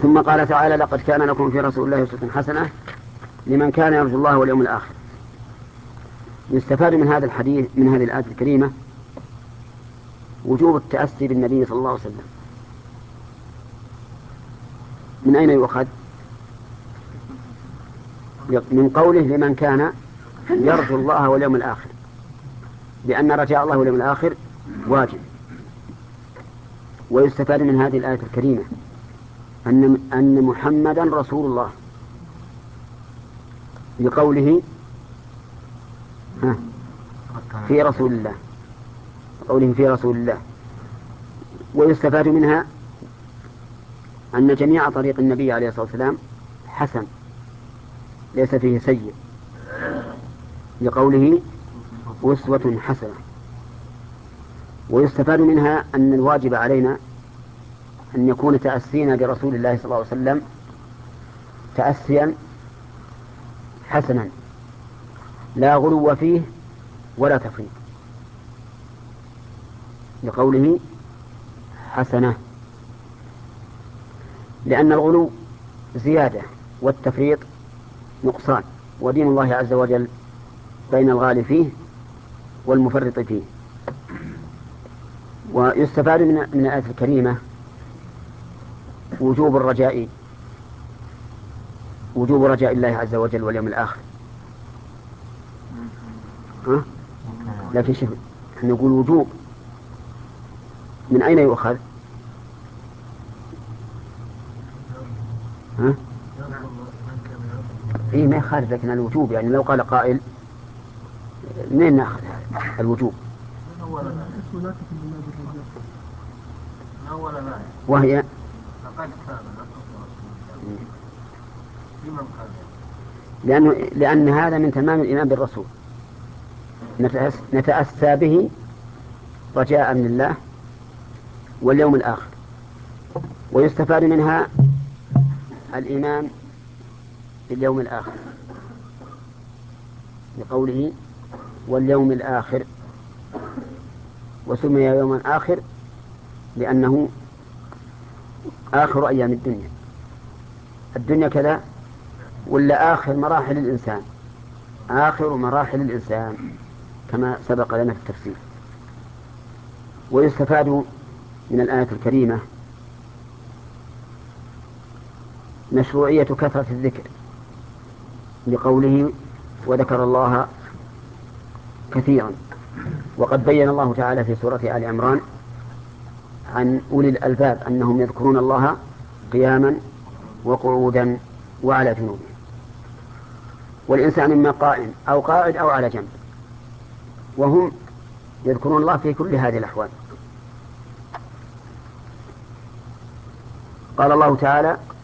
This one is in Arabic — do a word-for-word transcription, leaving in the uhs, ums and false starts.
ثم قال تعالى: لقد كان لكم في رسول الله أسوة حسنة لمن كان يرجو الله واليوم الآخر. يستفاد من هذا الحديث، من هذه الآية الكريمة، وجوب التأسي بالنبي صلى الله عليه وسلم. من أين يؤخذ؟ من قوله: لمن كان يرجو الله واليوم الآخر، لأن رجاء الله واليوم الآخر واجب. ويستفاد من هذه الآية الكريمة أن أن محمدا رسول الله، لقوله في رسول الله، قوله في رسول الله. ويستفاد منها أن جميع طريق النبي عليه الصلاة والسلام حسن ليس فيه سيء، لقوله أسوة حسنة. ويستفاد منها أن الواجب علينا أن يكون تأسينا برسول الله صلى الله عليه وسلم تأسيا حسنا، لا غلو فيه ولا تفريط، لقوله حسنة، لأن الغلو زيادة والتفريط نقصان، ودين الله عز وجل بين الغالي فيه والمفرط فيه. ويستفاد من من الآية الكريمة وجوب الرجاء، وجوب رجاء الله عز وجل واليوم الآخر. ها؟ لكن شوف، نقول وجوب، من أين يؤخذ؟ ها؟ إيه ما يخالف، لكن الوجوب يعني لو قال قائل منين نأخذ الوجوب؟ وهي لأنه لأن هذا من تمام الإيمان بالرسول، نتأسى به رجاء من الله واليوم الآخر. ويستفاد منها الإيمان باليوم الآخر، لقوله واليوم الآخر. وسمي يوما آخر لأنه آخر أيام الدنيا. الدنيا كذا ولا آخر مراحل الإنسان، آخر مراحل الإنسان كما سبق لنا في التفسير. ويستفاد من الآية الكريمة مشروعية كثرة الذكر، لقوله وذكر الله كثيرا. وقد بين الله تعالى في سورة آل عمران عن أولي الألباب أنهم يذكرون الله قياما وقعودا وعلى جنوبهم، والإنسان إما قائم أو قاعد أو على جنب، وهم يذكرون الله في كل هذه الأحوال. قال الله تعالى